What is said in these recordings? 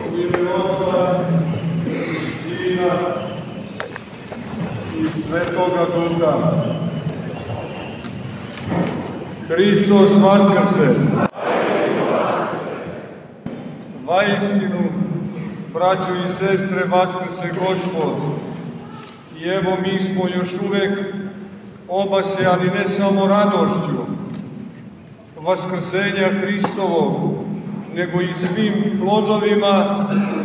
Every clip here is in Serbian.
U ime Otca i Sina i Svetoga Duha. Hristos vaskrse! Vaistinu, braćo i sestre, vaskrse Gospod. I evo mi smo još uvek obasjani ne samo radošću vaskrsenja Hristovog, nego i svim plodovima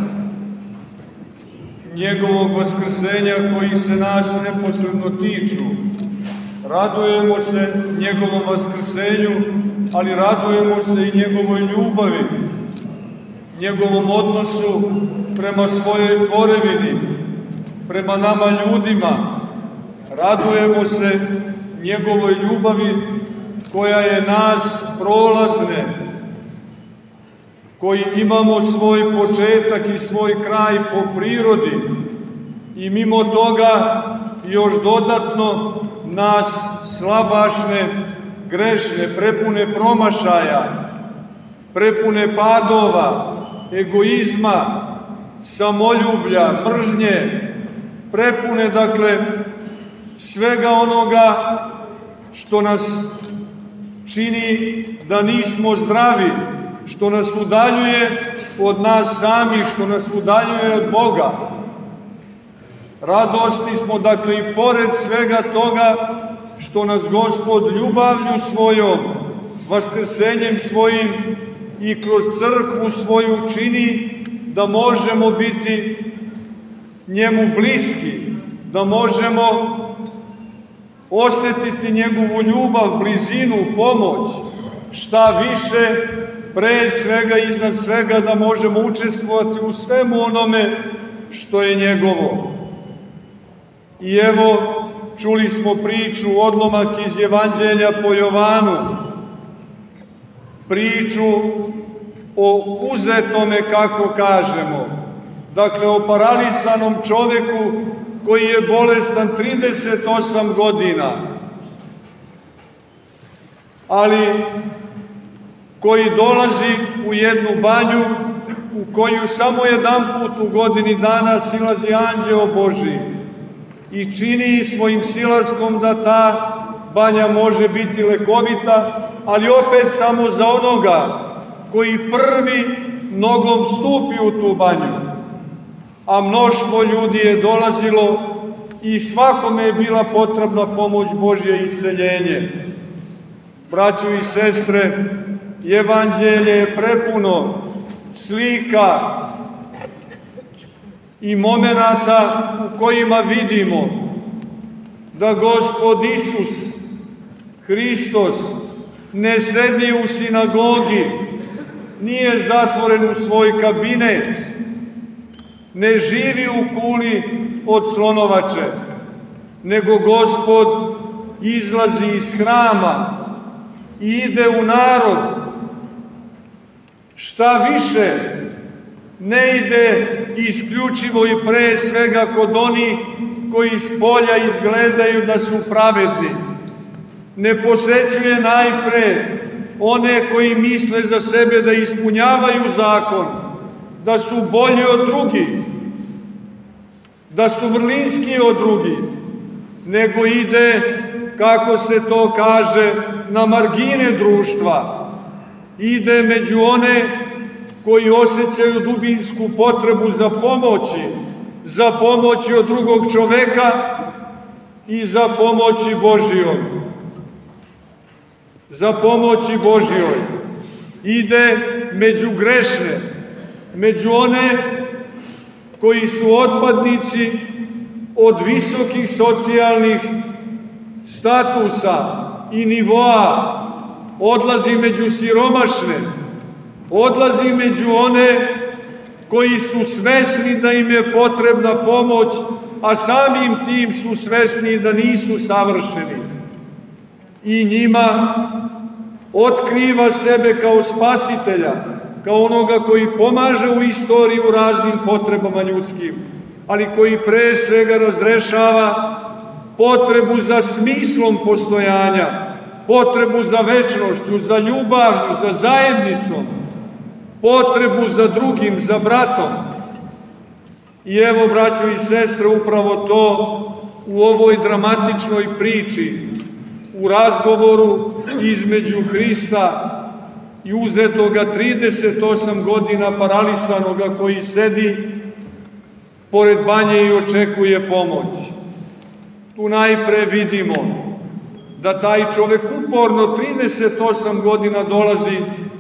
njegovog vaskrsenja koji se nas neposredno tiču. Radujemo se njegovom vaskrsenju, ali radujemo se i njegovoj ljubavi, njegovom odnosu prema svojoj tvorevini, prema nama ljudima. Radujemo se njegovoj ljubavi koja je nas prolazne, koji imamo svoj početak i svoj kraj po prirodi i mimo toga još dodatno nas slabašne, grešne, prepune promašaja, prepune padova, egoizma, samoljublja, mržnje, prepune, svega onoga što nas čini da nismo zdravi, što nas udaljuje od nas samih, što nas udaljuje od Boga. Radosni smo, i pored svega toga što nas Gospod ljubavlju svojom, vaskrsenjem svojim i kroz crkvu svoju čini da možemo biti njemu bliski, da možemo osetiti njegovu ljubav, blizinu, pomoć, šta više, pre svega, iznad svega, da možemo učestvovati u svemu onome što je njegovo. I evo, čuli smo priču, odlomak iz Evanđelja po Jovanu, priču o uzetome, kako kažemo, o paralisanom čoveku koji je bolestan 38 godina, ali koji dolazi u jednu banju u koju samo jedanput u godini dana silazi anđeo Božji i čini svojim silaskom da ta banja može biti lekovita, ali opet samo za onoga koji prvi nogom stupi u tu banju. A mnoštvo ljudi je dolazilo i svakome je bila potrebna pomoć Božja i isceljenje. Braćo i sestre, Evanđelje je prepuno slika i momenata u kojima vidimo da Gospod Isus Hristos ne sedi u sinagogi, nije zatvoren u svoj kabinet, ne živi u kuli od slonovače, nego Gospod izlazi iz hrama i ide u narod. Šta više, ne ide isključivo i pre svega kod onih koji spolja izgledaju da su pravedni. Ne posećuje najpre one koji misle za sebe da ispunjavaju zakon, da su bolji od drugih, da su vrlinski od drugih, nego ide, kako se to kaže, na margine društva. Ide među one koji osjećaju dubinsku potrebu za pomoći od drugog čoveka i za pomoći Božijom. Za pomoći Božijoj. Ide među grešne, među one koji su otpadnici od visokih socijalnih statusa i nivoa, odlazi među siromašne, odlazi među one koji su svesni da im je potrebna pomoć, a samim tim su svesni da nisu savršeni. I njima otkriva sebe kao spasitelja, kao onoga koji pomaže u istoriji u raznim potrebama ljudskim, ali koji pre svega razrešava potrebu za smislom postojanja, potrebu za večnošću, za ljubavlju, za zajednicom. potrebu za drugim, za bratom. I evo, braćo i sestre, upravo to u ovoj dramatičnoj priči, u razgovoru između Hrista i uzetoga 38 godina paralisanoga koji sedi pored banje i očekuje pomoć. Tu najpre vidimo da taj čovek uporno 38 godina dolazi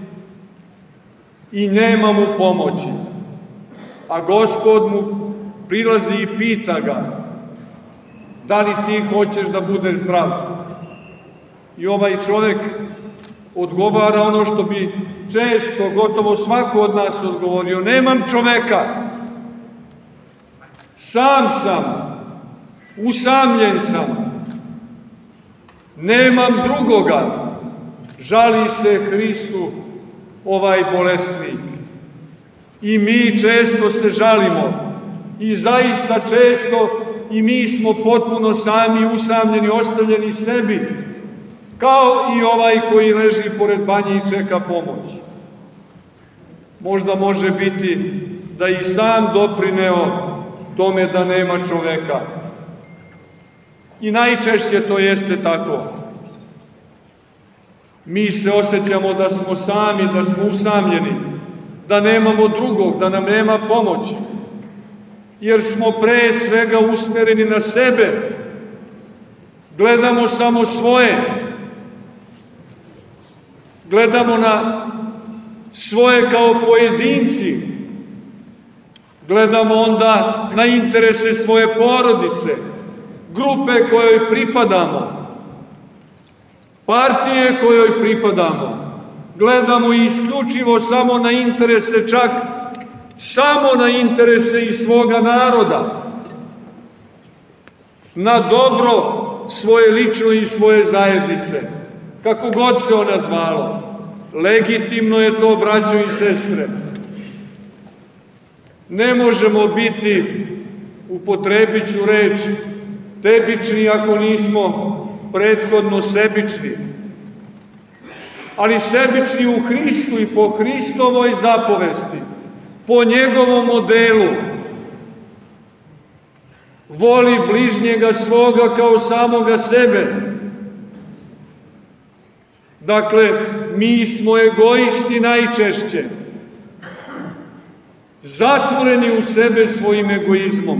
i nema mu pomoći. A Gospod mu prilazi i pita ga: da li ti hoćeš da budeš zdrav? I ovaj čovek odgovara ono što bi često, gotovo svako od nas odgovorio: nemam čoveka, sam sam, usamljen sam, nemam drugoga. Žali se Hristu ovaj bolesnik. I mi često se žalimo, i zaista često i mi smo potpuno sami, usamljeni, ostavljeni sebi, kao i ovaj koji leži pored banje i čeka pomoć. Možda može biti da i sam doprineo tome da nema čoveka. I najčešće to jeste tako. Mi se osjećamo da smo sami, da smo usamljeni, da nemamo drugog, da nam nema pomoći, jer smo pre svega usmereni na sebe, gledamo samo svoje, gledamo na svoje kao pojedinci, gledamo onda na interese svoje porodice, grupe kojoj pripadamo, partije kojoj pripadamo, gledamo isključivo samo na interese, čak samo na interese i svoga naroda, na dobro svoje lično i svoje zajednice, kako god se ona zvalo. Legitimno je to, braćo i sestre. Ne možemo biti, upotrebit ću reč, tebični ako nismo prethodno sebični. Ali sebični u Hristu i po Hristovoj zapovesti, po njegovom modelu. Voli bližnjega svoga kao samoga sebe. Dakle, mi smo egoisti najčešće, zatvoreni u sebe svojim egoizmom.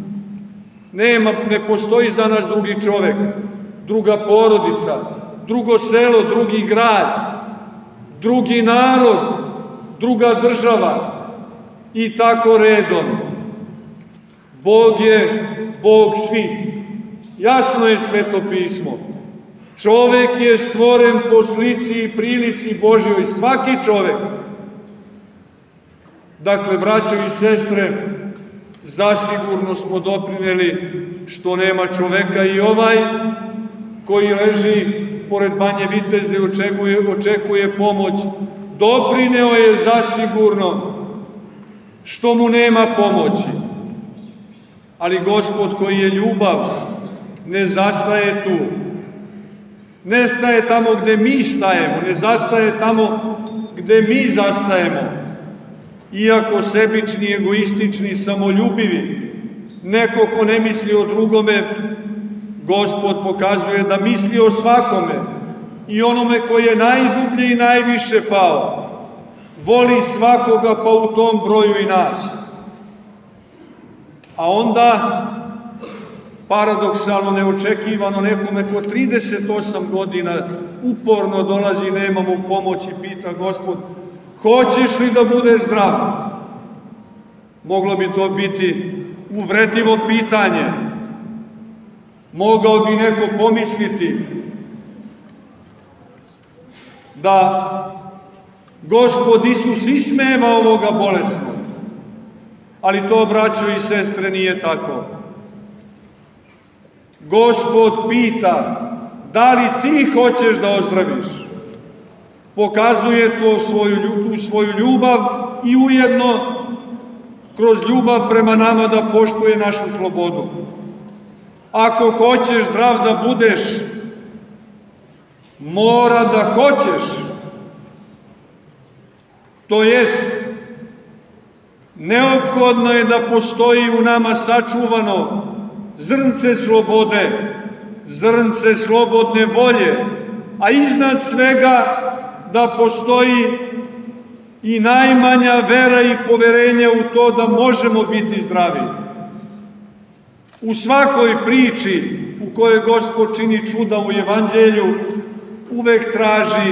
Ne postoji za nas drugi čovek, druga porodica, drugo selo, drugi grad, drugi narod, druga država i tako redom. Bog je Bog svih. Jasno je Sveto pismo. Čovek je stvoren po slici i prilici Božjoj, svaki čovek. Dakle, braćo i sestre, zasigurno smo doprineli što nema čoveka i ovaj koji leži pored Banje Vitezde i očekuje pomoć, doprineo je zasigurno što mu nema pomoći. Ali Gospod koji je ljubav ne zastaje tu. Ne staje tamo gde mi stajemo, ne zastaje tamo gde mi zastajemo. Iako sebični, egoistični, samoljubivi, neko ko ne misli o drugome, Gospod pokazuje da misli o svakome i onome koji je najdublje i najviše pao. Voli svakoga, pa u tom broju i nas. A onda, paradoksalno, neočekivano, nekome ko 38 godina uporno dolazi, nema mu pomoći, pita Gospod: hoćeš li da budeš zdrav? Moglo bi to biti uvredljivo pitanje. Mogao bi neko pomisliti da Gospod Isus ismeva ovoga bolesnog. Ali to, braćo i sestre, nije tako. Gospod pita: da li ti hoćeš da ozdraviš? Pokazuje tu svoju ljubav i ujedno kroz ljubav prema nama da poštuje našu slobodu. Ako hoćeš zdrav da budeš, mora da hoćeš. To jest, neophodno je da postoji u nama sačuvano zrnce slobode, zrnce slobodne volje, a iznad svega da postoji i najmanja vera i poverenja u to da možemo biti zdravi. U svakoj priči u kojoj Gospod čini čuda u Evanđelju uvek traži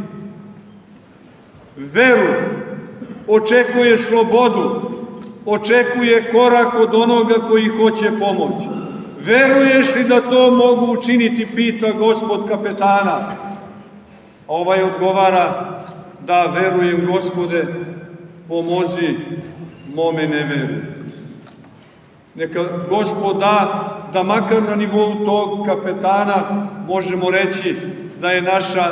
veru, očekuje slobodu, očekuje korak od onoga koji hoće pomoć. Veruješ li da to mogu učiniti, pita Gospod kapetana. A ovaj odgovara, da, verujem, Gospode, pomozi mome neveru. Neka Gospod da makar na nivou tog kapetana možemo reći da je naša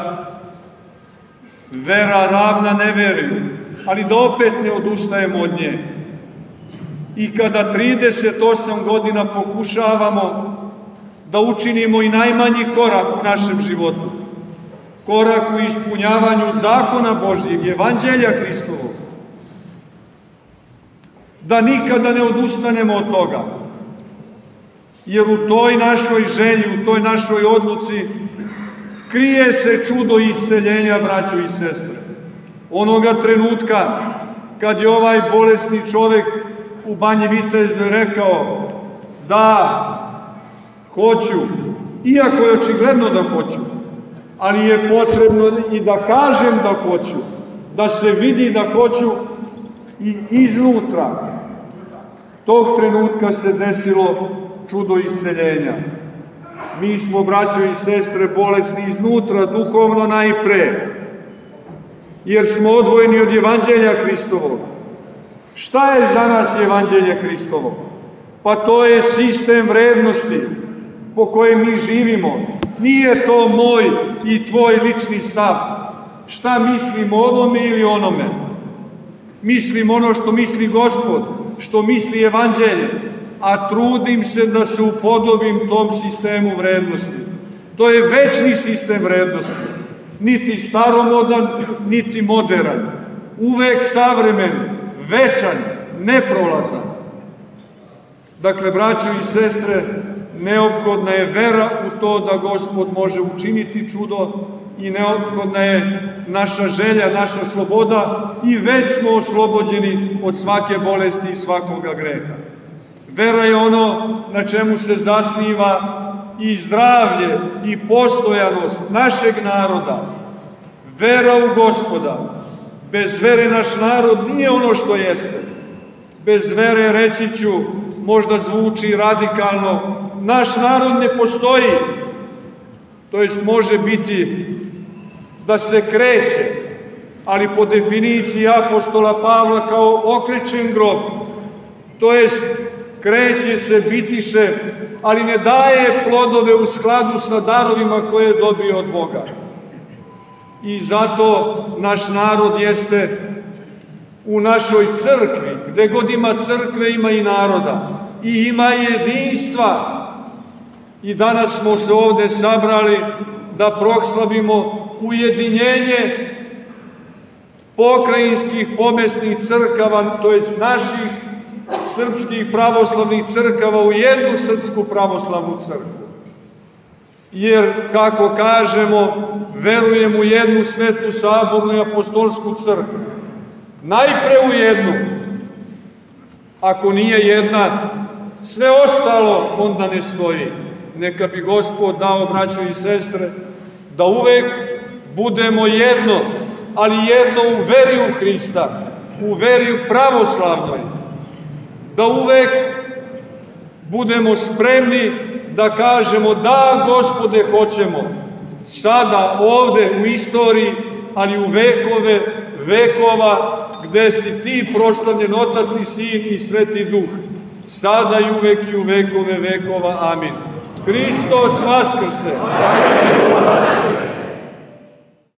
vera ravna neveri, ali da opet ne odustajemo od nje. I kada 38 godina pokušavamo da učinimo i najmanji korak u našem životu, korak u ispunjavanju zakona Božjeg, Evanđelja Hristovog, da nikada ne odustanemo od toga. Jer u toj našoj želji, u toj našoj odluci krije se čudo isceljenja, braćo i sestre. Onoga trenutka kad je ovaj bolesni čovek u Banji Viteznoj rekao da, hoću, iako je očigledno da hoću, ali je potrebno i da kažem da hoću, da se vidi da hoću i iznutra. Tog trenutka se desilo čudo isceljenja. Mi smo, braćo i sestre, bolesni iznutra, duhovno najpre, jer smo odvojeni od Evanđelja Hristovog. Šta je za nas Evanđelje Hristovo? Pa to je sistem vrednosti po kojem mi živimo. Nije to moj i tvoj lični stav. Šta mislim o ovome ili onome? Mislim ono što misli Gospod, što misli Evanđelje, a trudim se da se upodobim tom sistemu vrednosti. To je večni sistem vrednosti. Niti staromodan, niti moderan. Uvek savremen, večan, neprolazan. Dakle, braćo i sestre, neophodna je vera u to da Gospod može učiniti čudo i neophodna je naša želja, naša sloboda i već smo oslobođeni od svake bolesti i svakoga greha. Vera je ono na čemu se zasniva i zdravlje i postojanost našeg naroda. Vera u Gospoda. Bez vere naš narod nije ono što jeste. Bez vere, reći ću, možda zvuči radikalno, naš narod ne postoji. To jest može biti da se kreće, ali po definiciji apostola Pavla kao okrečen grob. To jest kreće se, bitiše, ali ne daje plodove u skladu sa darovima koje je dobio od Boga. I zato naš narod jeste u našoj crkvi, gde god ima crkve, ima i naroda. I ima jedinstva. I danas smo se ovde sabrali da proslavimo ujedinjenje pokrajinskih pomesnih crkava, to jest naših srpskih pravoslavnih crkava u jednu srpsku pravoslavnu crkvu. Jer, kako kažemo, verujem u jednu svetu sabornu i apostolsku crkvu. Najpre u jednu. Ako nije jedna, sve ostalo onda ne stoji. Neka bi Gospod dao, braćo i sestre, da uvek budemo jedno, ali jedno u veri u Hrista, u veri pravoslavnoj. Da uvek budemo spremni da kažemo da, Gospode, hoćemo. Sada, ovde, u istoriji, ali u vekove vekova, gde si ti proslavljen Otac i Sin i Sveti Duh. Sada i uvek i u vekove vekova. Amin. Hristos Vaskrse!